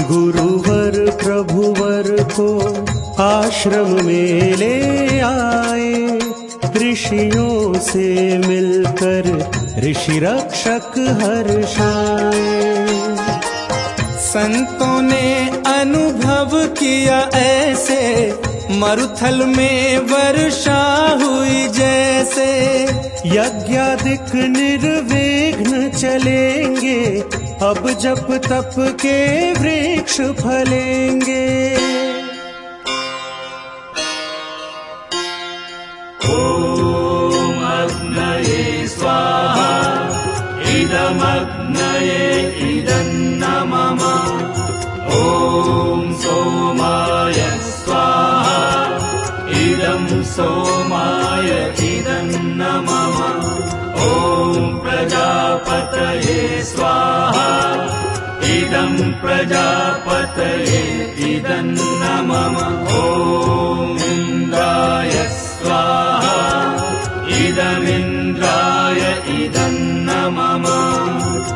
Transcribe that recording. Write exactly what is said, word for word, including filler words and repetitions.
गुरुवर प्रभुवर को आश्रम में ले आए, ऋषियों से मिलकर ऋषि रक्षक हर्षाए। संतों ने अनुभव किया ऐसे, मरुथल में वर्षा हुई जैसे। यज्ञादिक निर्विघ्न चलेंगे, अब जप तप के वृक्ष फलेंगे। ओम अग्नये स्वाहा, इदमग्नये इदन्न मम। ओम सोमाय स्वाहा, इदं सोमाय इदन्न मम। ओम प्रजापतये स्वाहा, इदं प्रजापतये इदन्न मम। ओम इन्द्राय स्वाहा, इदमिन्द्राय इदन्न मम।